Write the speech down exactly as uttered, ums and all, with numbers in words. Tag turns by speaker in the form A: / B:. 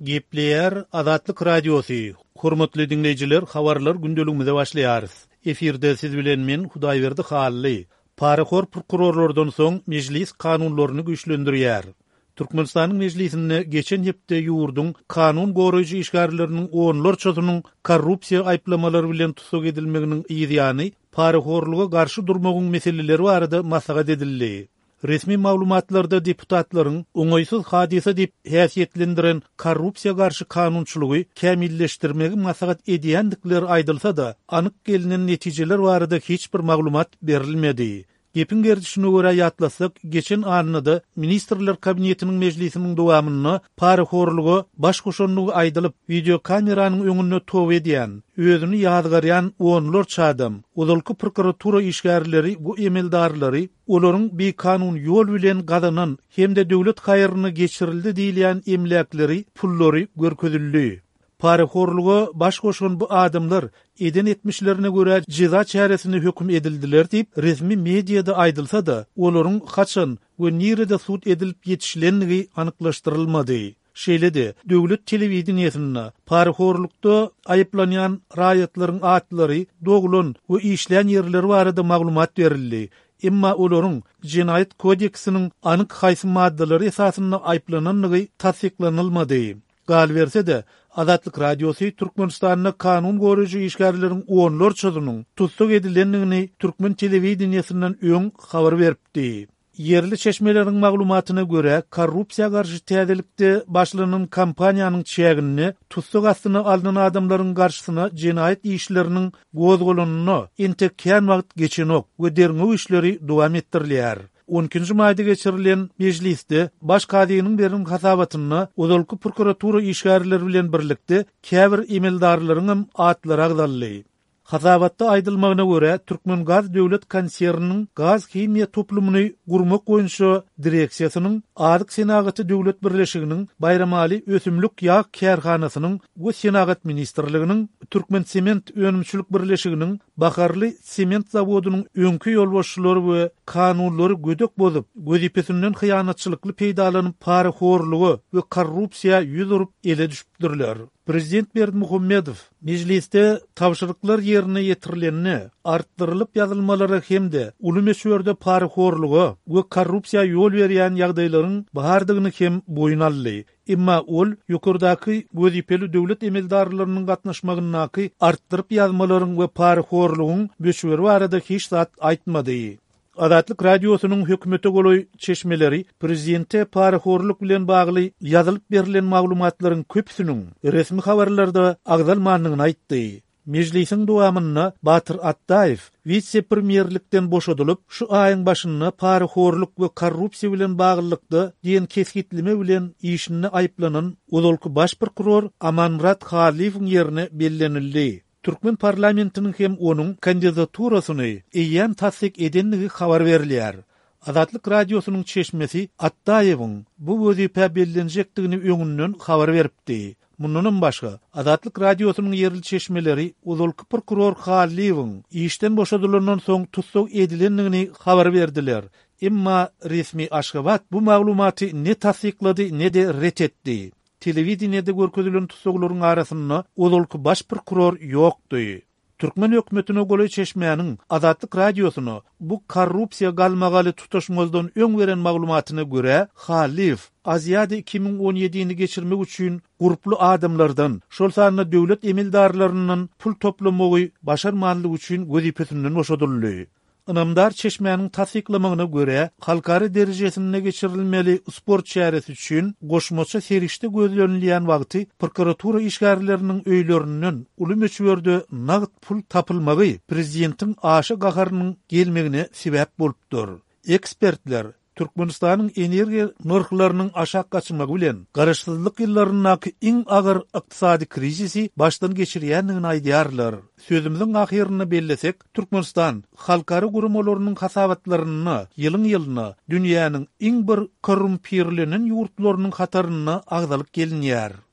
A: Gepleyer Azatlyk Radiosu. Hormatly dinleyijiler, habarlar gündelüğümizde başlaýarys. Efirde siz bilen men Hudaýberdi Hally. Paraxor prokurorlardan soň mejlis kanunlaryny güýçlendirýär. Türkmenistanyň mejlisinde geçen hepde ýurdun kanun goraýjy işgärleriniň onlar çotunyň korrupsiýa aýplamalary bilen tutsak edilmeginiň ýa-ni paraxorluga garşy durmagyň meseleleri barada maslahat edildi. Resmi maglumatlarda deputatlaryň oňaýsız hadise diýip häsiýetlendiren korrupsiýa garşy kanunçylygy kämilleşdirmegi maslahat edýändikleri aýdylsa da, anyk gelinen netijeler barada hiç bir maglumat berilmedi. Gepin gerdişine göre ýatlasak, geçen anyda Ministrler Kabinetiniň mejlisiniň dowamyny paraxorlugy baş goşanlygy aýdylyp, video kameranyň öňünde tow edýän, özüni ýadgaryan onlar çadam, uzalky prokuratura işgärleri bu emeldarlary olaryň bir kanun ýol bilen gazanan hemde döwlet haýryny geçirildi diýilýän emlakleri, pullary görkezildi. Paraxorlugy baş goşan bu adamlar eden etmişlerine göre ceza çaresini hüküm edildiler diýip resmi mediada aýdylsa da, olaryň haçan we nirede sud edilip ýetişlenligi anyklaşdyrylmady. Şeýlede döwlet telewizionyasynda paraxorlukda aýyplanýan raýatlaryň atlary, dogulun we işlän ýerleri barada maglumat berildi. Emma olaryň Jinayet kodeksiniň anyk haýsy maddalary esasynda aýplananlygy tasdiklanylmady. Gal berse de Azatlyk Radiosu Türkmenistanyň kanun goraýjy işgärleriň onlar çotunyň tutsak edilenligini Türkmen telewizionyasyndan öň habar beripdi. Yerli çeşmeleriň maglumatyna göre korrupsiýa garşy täzelikde başlanan kampaniýanyň çägini tutsak astyna alynan adamlaryň garşysyna jinayet işleriniň gozgolunyny entekän wagt geçenok we derňe işleri dowam etdirilýär. on ikinji maýda geçirilen mejlisde baş kadynyň berim hasabatyny uzalky prokuratura işgärleri bilen birlikde käbir emeldarlaryň atlary agdaldy. Hasabatda aýdylmagyna görä Türkmen Gaz döwlet konserniniň gaz himiýa toplumyny gurmak boýunça direksiýasynyň adyk senagaty döwlet birleşiginiň Bayramaly ösümlük ýağ kärhanasynyň we senagat ministrliginiň Türkmen Sement önümçülük birleşiginiň Bakarly sement zawodunyň öňkü ýolbaşçylary we kanunlary gödek bozup gözipesinden hyýanatçylykly peýdalanyp paraxorlugy we korrupsiýa ýüzürup ele düşüpdirler. Prezident Berdimuhammedow mejlisde tawşyryklar ýerine ýetirilenini artdyrylyp ýazylmalary hemde uly meşgörde paraxorlugy we korrupsiýa ýol berýän ýagdaýlaryň bardygyny hem boyun aldy. Emma ol ýokurdaky gözipeli döwlet emeldarlarynyň gatnaşmagyny artdyryp ýazmalaryň we paraxorlugyň beşweri barada hiç zat aýtmady. Azatlyk Radiosynyň hökümete goloý çeşmeleri prezidente paraxorluk bilen bagly ýazylyp berilen maglumatlaryň köpsüniň resmi habarlarda agdalmanlygyny aýtdy. Mejlisiň dowamyna Batyr Attaýew vice-premierlikden boşadylyp, şu aýyň başynda paraxorluk we korrupsiýa bilen baglykda diýen keskitleme bilen işini aýplanan uzalky baş prokuror Amanmurat Haliýewiň ýerine bellenildi. Türkmen parlamentiniň hem onuň kandidaturasyny eýen tasdik edenligi habar berilýär. Azatlyk Radiosynyň çeşmesi Attaýewiň bu wezipä bellenjekdigini öňünden habar beripdi. Mundan başga, Azatlyk Radiosynyň yerli çeşmeleri uzalky prokuror Haliýewiň işden boşadylandan soň tutsak edilenligini habar berdiler. Emma resmi Aşgabat bu maglumaty ne tasdiklady ne de ret etdi. Telewizionyada görkezilen tutsaklaryň arasynda uzalky baş prokuror ýokdy. Türkmen hökümetine goloý çeşmeýäniň Azatlyk Radiosyny bu korrupsiýa galmagaly tutaşmazdan öň beren maglumatyna görä Haliýew Aziýada iki bin on ýedini geçirmek üçin guruply adamlardan, şol sanyna döwlet emeldarlarynyň pul toplamagy başarmanlyk üçin gözipesinden boşadyldy. Ynamdar çeşmeýäniň tasdiklamagyna görä, halkary derejesinde geçirilmeli sport çäresi üçin goşmaça serişde gözlenilýän wagty prokuratura işgärleriniň öýlerinden uly meşgörde nagd pul tapylmagy prezidentiň aşy gagarynyň gelmegine sebäp bolupdyr. Ekspertler Türkmenistanyň energiýa narhlarynyň aşak gaçmagy bilen garaşsyzlyk ýyllarynyň iň agyr ykdysady krizisi başdan geçirýändigini aýdýarlar. Sözümiziň ahyryny bellesek, Türkmenistan halkary gurumalarynyň hasabatlaryny ýylyň ýylyna dünýäniň iň bir korrumpirlenen ýurtlarynyň hataryna agdalyp gelinýär.